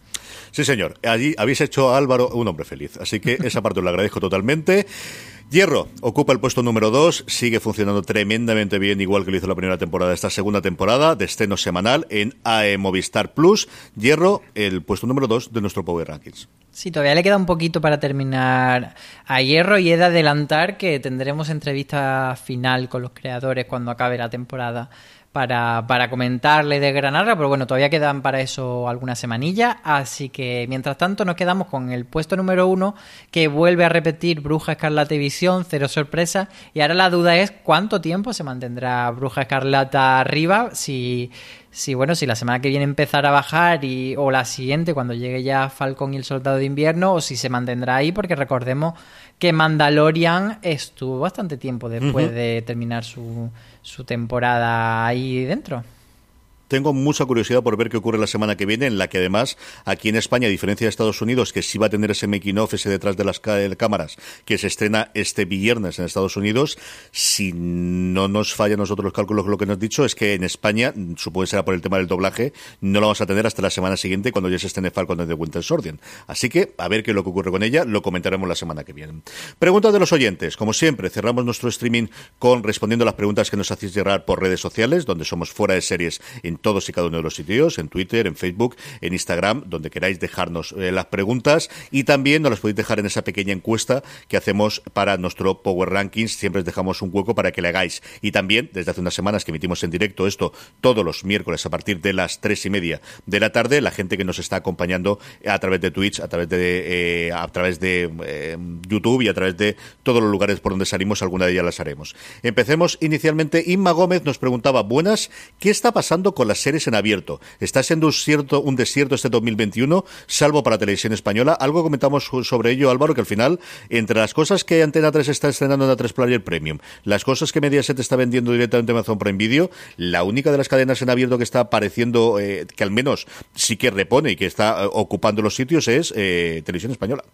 Sí, señor. Allí habéis hecho a Álvaro un hombre feliz. Así que esa parte os la agradezco totalmente. Hierro ocupa el puesto número dos, sigue funcionando tremendamente bien, igual que lo hizo la primera temporada de esta segunda temporada, de estreno semanal en A E Movistar Plus. Hierro, el puesto número dos de nuestro Power Rankings. Sí, todavía le queda un poquito para terminar a Hierro y he de adelantar que tendremos entrevista final con los creadores cuando acabe la temporada para, para comentarle de Granada, pero bueno, todavía quedan para eso algunas semanillas, así que mientras tanto nos quedamos con el puesto número uno que vuelve a repetir Bruja Escarlata y Visión, cero sorpresa, y ahora la duda es cuánto tiempo se mantendrá Bruja Escarlata arriba, si... Sí, bueno, si la semana que viene empezará a bajar y, o la siguiente cuando llegue ya Falcon y el Soldado de Invierno, o si se mantendrá ahí, porque recordemos que Mandalorian estuvo bastante tiempo después uh-huh. de terminar su, su temporada ahí dentro. Tengo mucha curiosidad por ver qué ocurre la semana que viene, en la que además aquí en España, a diferencia de Estados Unidos, que sí va a tener ese making of, ese detrás de las cámaras, que se estrena este viernes en Estados Unidos, si no nos fallan nosotros los cálculos, lo que nos has dicho es que en España, supongo que será por el tema del doblaje, no lo vamos a tener hasta la semana siguiente cuando ya se estrene Falcon and the Winter Soldier. Así que a ver qué es lo que ocurre con ella, lo comentaremos la semana que viene. Preguntas de los oyentes. Como siempre, cerramos nuestro streaming con respondiendo a las preguntas que nos hacéis llegar por redes sociales, donde somos Fuera de Series en todos y cada uno de los sitios, en Twitter, en Facebook, en Instagram, donde queráis dejarnos eh, las preguntas, y también nos las podéis dejar en esa pequeña encuesta que hacemos para nuestro Power Rankings. Siempre os dejamos un hueco para que le hagáis. Y también, desde hace unas semanas que emitimos en directo esto todos los miércoles a partir de las tres y media de la tarde, la gente que nos está acompañando a través de Twitch, a través de eh, a través de eh, YouTube y a través de todos los lugares por donde salimos, alguna de ellas las haremos. Empecemos inicialmente. Inma Gómez nos preguntaba, buenas, ¿qué está pasando con las series en abierto? ¿Está siendo un desierto, un desierto este dos mil veintiuno, salvo para Televisión Española? Algo comentamos sobre ello, Álvaro, que al final, entre las cosas que Antena tres está estrenando en A tres Player Premium, las cosas que Mediaset está vendiendo directamente en Amazon Prime Video, la única de las cadenas en abierto que está apareciendo, eh, que al menos sí que repone y que está eh, ocupando los sitios, es eh, Televisión Española.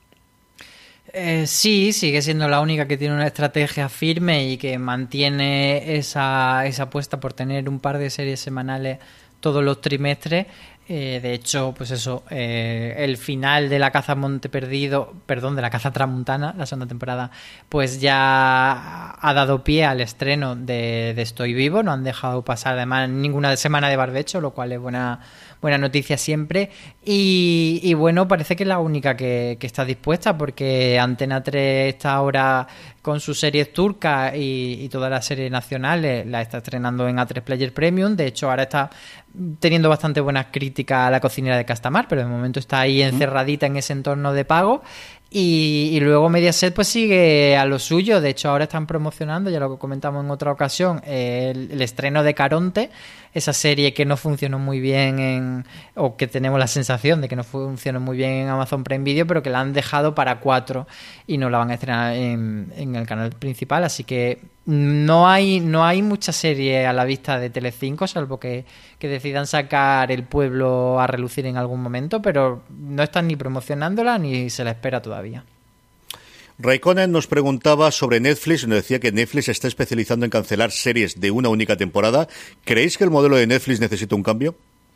Eh, sí, sigue siendo la única que tiene una estrategia firme y que mantiene esa, esa apuesta por tener un par de series semanales todos los trimestres. Eh, de hecho, pues eso, eh, el final de La Caza Monte Perdido, perdón, de La Caza Tramuntana, la segunda temporada, pues ya ha dado pie al estreno de, de Estoy Vivo. No han dejado pasar además ninguna semana de barbecho, lo cual es buena buena noticia siempre. Y, y bueno, parece que es la única que, que está dispuesta, porque Antena tres está ahora con sus series turcas y, y todas las series nacionales la está estrenando en A tres Player Premium. De hecho, ahora está teniendo bastante buenas críticas a La cocinera de Castamar, pero de momento está ahí encerradita en ese entorno de pago. Y, y luego Mediaset pues sigue a lo suyo. De hecho, ahora están promocionando, ya lo comentamos en otra ocasión, el, el estreno de Caronte, esa serie que no funcionó muy bien en, o que tenemos la sensación de que no funcionó muy bien en Amazon Prime Video, pero que la han dejado para cuatro y no la van a estrenar en, en el canal principal. Así que no hay no hay mucha serie a la vista de Telecinco, salvo que, que decidan sacar El Pueblo a relucir en algún momento, pero no están ni promocionándola ni se la espera todavía. Raikkonen nos preguntaba sobre Netflix, nos decía que Netflix se está especializando en cancelar series de una única temporada. ¿Creéis que el modelo de Netflix necesita un cambio?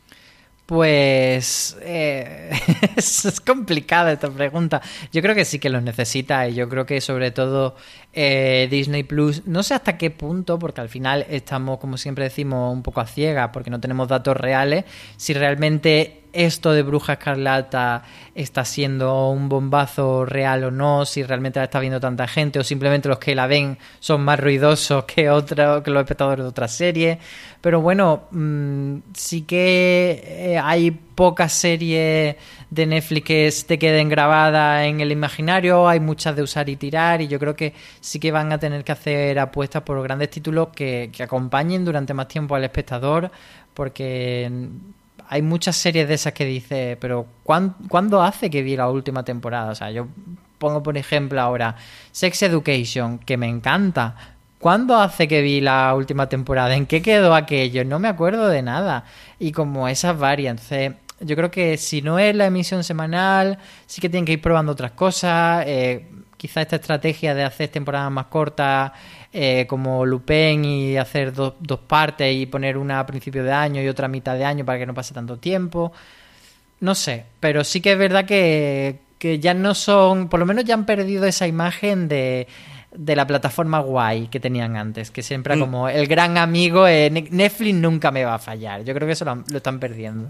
Pues eh, es complicada esta pregunta. Yo creo que sí que los necesita, y yo creo que sobre todo eh, Disney Plus, no sé hasta qué punto, porque al final estamos, como siempre decimos, un poco a ciegas porque no tenemos datos reales, si realmente esto de Bruja Escarlata está siendo un bombazo real o no, si realmente la está viendo tanta gente o simplemente los que la ven son más ruidosos que, otro, que los espectadores de otras series. Pero bueno, mmm, sí que eh, hay pocas series de Netflix que te queden grabadas en el imaginario, hay muchas de usar y tirar, y yo creo que sí que van a tener que hacer apuestas por grandes títulos que, que acompañen durante más tiempo al espectador, porque hay muchas series de esas que dice, pero ¿cuándo, ¿cuándo hace que vi la última temporada? O sea, yo pongo por ejemplo ahora Sex Education, que me encanta. ¿Cuándo hace que vi la última temporada? ¿En qué quedó aquello? No me acuerdo de nada. Y como esas varias, entonces yo creo que si no es la emisión semanal, sí que tienen que ir probando otras cosas. Eh, quizá esta estrategia de hacer temporadas más cortas, eh, como Lupin, y hacer do, dos partes y poner una a principio de año y otra a mitad de año para que no pase tanto tiempo. No sé, pero sí que es verdad que, que ya no son, por lo menos ya han perdido esa imagen de... de la plataforma guay que tenían antes, que siempre era como el gran amigo, eh, Netflix nunca me va a fallar. Yo creo que eso lo, lo están perdiendo.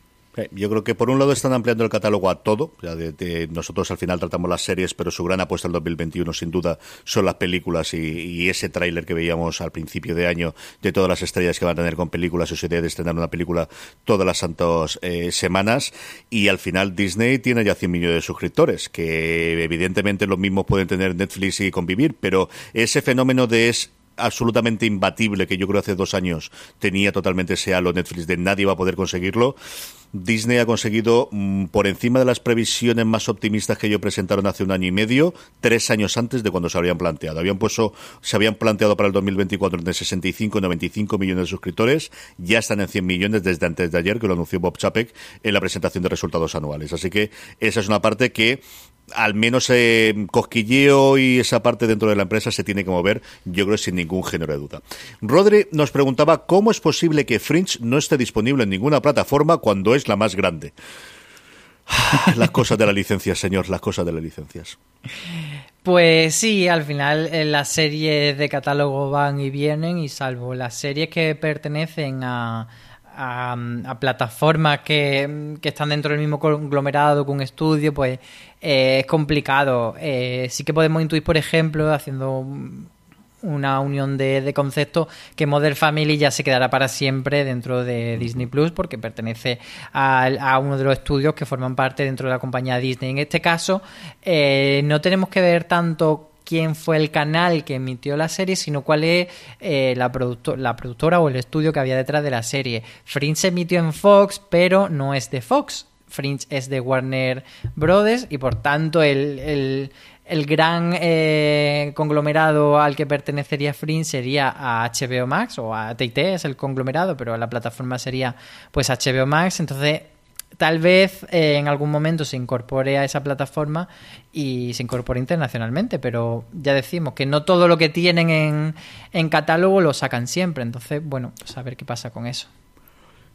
Yo creo que por un lado están ampliando el catálogo a todo. Ya de, de, nosotros al final tratamos las series, pero su gran apuesta el dos mil veintiuno sin duda son las películas, y, y ese tráiler que veíamos al principio de año de todas las estrellas que van a tener con películas, o su idea de estrenar una película todas las santas eh, semanas. Y al final Disney tiene ya cien millones de suscriptores, que evidentemente los mismos pueden tener Netflix y convivir, pero ese fenómeno de es absolutamente imbatible que yo creo hace dos años tenía totalmente ese halo Netflix de nadie va a poder conseguirlo. Disney ha conseguido, mmm, por encima de las previsiones más optimistas que ellos presentaron hace un año y medio, tres años antes de cuando se habían planteado. Habían puesto, se habían planteado para el dos mil veinticuatro entre sesenta y cinco y noventa y cinco millones de suscriptores, ya están en cien millones desde antes de ayer, que lo anunció Bob Chapek en la presentación de resultados anuales. Así que esa es una parte que al menos eh, cosquilleo y esa parte dentro de la empresa se tiene que mover, yo creo, sin ningún género de duda. Rodri nos preguntaba cómo es posible que Fringe no esté disponible en ninguna plataforma cuando es la más grande. Las cosas de las licencias, señor, las cosas de las licencias. Pues sí, al final eh, las series de catálogo van y vienen, y salvo las series que pertenecen a A, a plataformas que, que están dentro del mismo conglomerado que un estudio, pues eh, es complicado. Eh, sí que podemos intuir, por ejemplo, haciendo una unión de, de conceptos, que Modern Family ya se quedará para siempre dentro de Disney Plus, porque pertenece a, a uno de los estudios que forman parte dentro de la compañía Disney. En este caso, eh, no tenemos que ver tanto quién fue el canal que emitió la serie, sino cuál es eh, la, producto- la productora o el estudio que había detrás de la serie. Fringe se emitió en Fox, pero no es de Fox. Fringe es de Warner Brothers, y por tanto el, el, el gran eh, conglomerado al que pertenecería Fringe sería a H B O Max, o a T and T es el conglomerado, pero la plataforma sería pues H B O Max. Entonces tal vez eh, en algún momento se incorpore a esa plataforma y se incorpore internacionalmente, pero ya decimos que no todo lo que tienen en, en catálogo lo sacan siempre. Entonces, bueno, pues a ver qué pasa con eso.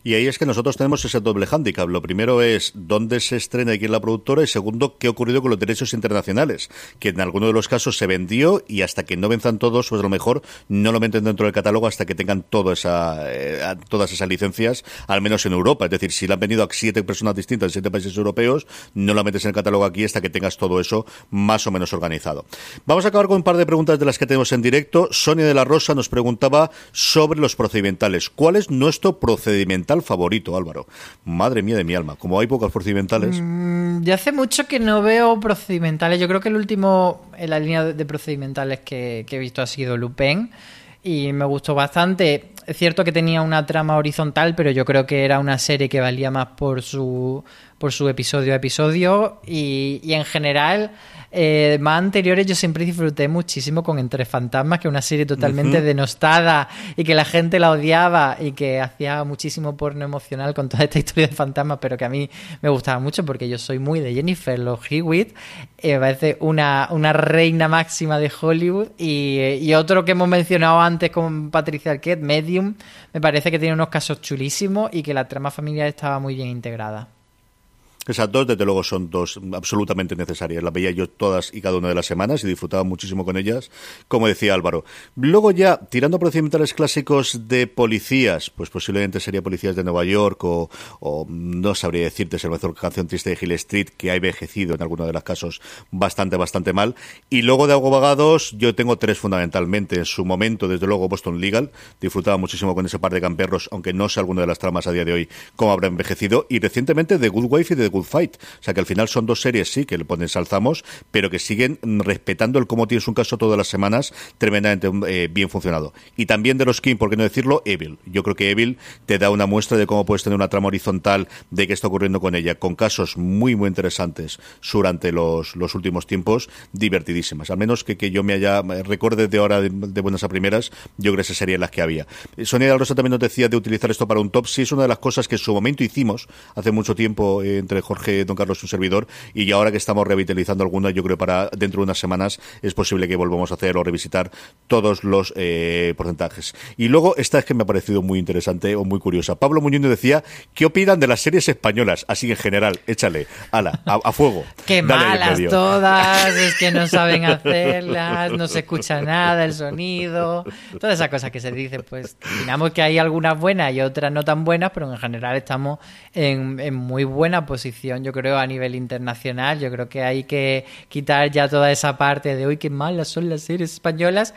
Y ahí es que nosotros tenemos ese doble hándicap. Lo primero es dónde se estrena y quién es la productora, y segundo, qué ha ocurrido con los derechos internacionales, que en algunos de los casos se vendió y hasta que no venzan todos, pues a lo mejor no lo meten dentro del catálogo hasta que tengan toda esa, eh, todas esas licencias, al menos en Europa. Es decir, si la han vendido a siete personas distintas en siete países europeos, no la metes en el catálogo aquí hasta que tengas todo eso más o menos organizado. Vamos a acabar con un par de preguntas de las que tenemos en directo. Sonia de la Rosa nos preguntaba sobre los procedimentales. ¿Cuál es nuestro procedimental favorito, Álvaro? Madre mía de mi alma, como hay pocos procedimentales. Mm, ya hace mucho que no veo procedimentales. Yo creo que el último en la línea de procedimentales que, que he visto ha sido Lupin y me gustó bastante. Es cierto que tenía una trama horizontal, pero yo creo que era una serie que valía más por su por su episodio a episodio y, y en general eh, más anteriores yo siempre disfruté muchísimo con Entre Fantasmas, que es una serie totalmente uh-huh. denostada y que la gente la odiaba y que hacía muchísimo porno emocional con toda esta historia de fantasmas, pero que a mí me gustaba mucho porque yo soy muy de Jennifer Love Hewitt, eh, me parece una, una reina máxima de Hollywood, y, y otro que hemos mencionado antes con Patricia Arquette, Medium, me parece que tiene unos casos chulísimos y que la trama familiar estaba muy bien integrada. Esas dos, desde luego, son dos absolutamente necesarias. Las veía yo todas y cada una de las semanas y disfrutaba muchísimo con ellas, como decía Álvaro. Luego ya, tirando procedimentales clásicos de policías, pues posiblemente sería Policías de Nueva York o, o no sabría decirte si es mejor Canción Triste de Hill Street, que ha envejecido en algunos de los casos bastante, bastante mal. Y luego de abogados, yo tengo tres fundamentalmente. En su momento, desde luego, Boston Legal. Disfrutaba muchísimo con ese par de gamberros, aunque no sé alguna de las tramas a día de hoy cómo habrá envejecido. Y recientemente The Good Wife y The Good Fight. O sea que al final son dos series, sí, que le ponen ensalzamos, pero que siguen respetando el cómo tienes un caso todas las semanas, tremendamente eh, bien funcionado. Y también de los King, por qué no decirlo, Evil. Yo creo que Evil te da una muestra de cómo puedes tener una trama horizontal de qué está ocurriendo con ella, con casos muy, muy interesantes durante los, los últimos tiempos, divertidísimas. Al menos que, que yo me haya, recuerde de ahora de, de buenas a primeras, yo creo que esas serían las que había. Sonia de la Rosa también nos decía de utilizar esto para un top. Sí, es una de las cosas que en su momento hicimos, hace mucho tiempo, eh, entre Jorge, Don Carlos y un servidor, y ahora que estamos revitalizando algunas, yo creo que para dentro de unas semanas es posible que volvamos a hacer o revisitar todos los eh, porcentajes. Y luego, esta es que me ha parecido muy interesante o muy curiosa. Pablo Muñoz decía, ¿qué opinan de las series españolas? Así en general, échale, ala, a, a fuego. Qué malas todas, es que no saben hacerlas, no se escucha nada, el sonido, todas esas cosas que se dicen, pues opinamos que hay algunas buenas y otras no tan buenas, pero en general estamos en, en muy buena posición, yo creo, a nivel internacional. Yo creo que hay que quitar ya toda esa parte de hoy qué malas son las series españolas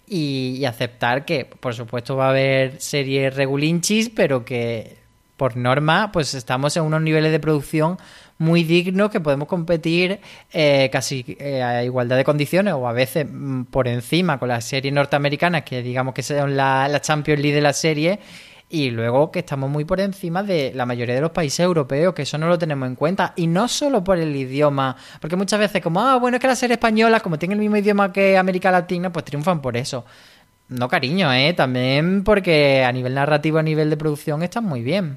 y, y aceptar que, por supuesto, va a haber series regulinchis, pero que por norma pues estamos en unos niveles de producción muy dignos que podemos competir eh, casi eh, a igualdad de condiciones o a veces mm, por encima con las series norteamericanas, que digamos que son la, la Champions League de la serie. Y luego que estamos muy por encima de la mayoría de los países europeos, que eso no lo tenemos en cuenta. Y no solo por el idioma, porque muchas veces como, ah, bueno, es que las series españolas, como tienen el mismo idioma que América Latina, pues triunfan por eso. No, cariño, ¿eh? También porque a nivel narrativo, a nivel de producción, están muy bien.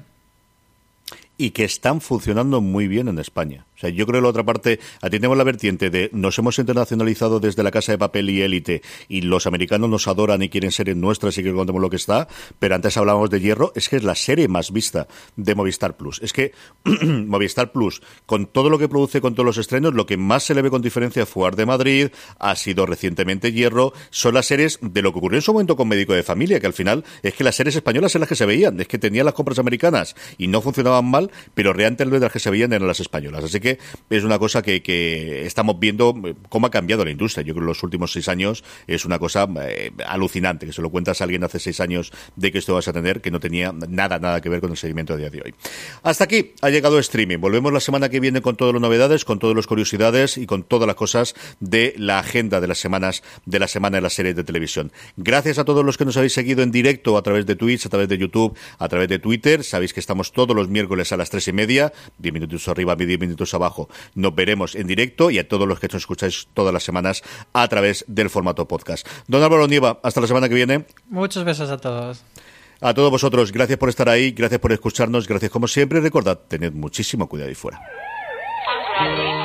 Y que están funcionando muy bien en España. O sea, yo creo que la otra parte, aquí tenemos la vertiente de nos hemos internacionalizado desde La Casa de Papel y Élite, y los americanos nos adoran y quieren series nuestras y que contemos lo que está, pero antes hablábamos de Hierro, es que es la serie más vista de Movistar Plus. Es que Movistar Plus, con todo lo que produce, con todos los estrenos, lo que más se le ve con diferencia fue Ar de Madrid, ha sido recientemente Hierro, son las series de lo que ocurrió en su momento con Médico de Familia, que al final es que las series españolas eran las que se veían, es que tenían las compras americanas y no funcionaban mal, pero realmente las que se veían eran las españolas. Así que es una cosa que, que estamos viendo cómo ha cambiado la industria. Yo creo que los últimos seis años es una cosa eh, alucinante, que se lo cuentas a alguien hace seis años de que esto vas a tener, que no tenía nada, nada que ver con el seguimiento a día de hoy. Hasta aquí ha llegado streaming. Volvemos la semana que viene con todas las novedades, con todas las curiosidades y con todas las cosas de la agenda de las semanas, de la semana de las series de televisión. Gracias a todos los que nos habéis seguido en directo a través de Twitch, a través de YouTube, a través de Twitter. Sabéis que estamos todos los miércoles a las tres y media, diez minutos arriba, diez minutos abajo. Nos veremos en directo, y a todos los que nos escucháis todas las semanas a través del formato podcast. Don Álvaro Nieva, hasta la semana que viene. Muchos besos a todos. A todos vosotros, gracias por estar ahí, gracias por escucharnos, gracias como siempre. Recordad, tened muchísimo cuidado ahí fuera.